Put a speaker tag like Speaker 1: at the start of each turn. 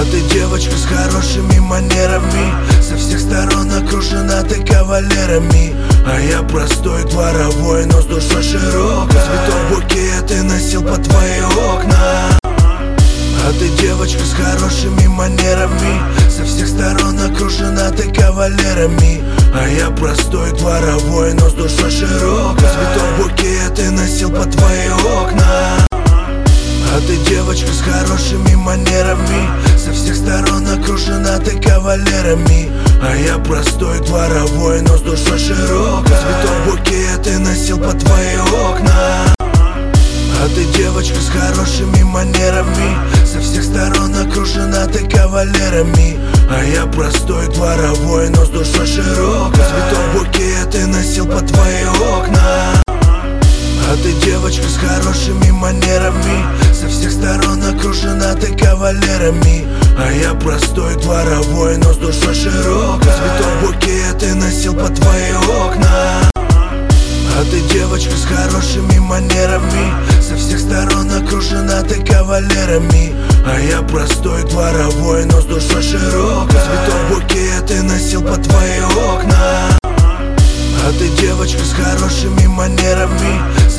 Speaker 1: ты девочка с хорошими манерами, со всех сторон окружена ты кавалерами. А я простой дворовой, но с душой широкой. Цветов букет ты носил под твои окна. А ты девочка с хорошими манерами, со всех сторон окружена ты кавалерами. А я простой дворовой, но с душой широкой. Цветов букет ты носил под твои окна. А ты девочка с хорошими манерами, со всех сторон окружена ты кавалерами. А я простой дворовой, но с душой широкой. Цветов букет ты носил под твои окна. А ты девочка с хорошими манерами, со всех сторон окружена ты кавалерами. А я простой дворовой, но с душой широкой. Цветов букет ты носил под твои окна. А ты девочка с хорошими манерами, со всех сторон окружена ты кавалерами. А я простой дворовой, но с душой широкой. Цветов букет ты носил под твои окна. А ты девочка с хорошими манерами, со всех сторон окружена ты кавалерами. А я простой дворовой, но с душой широкой. Цветов букет ты носил под твои окна. А ты девочка с хорошими манерами,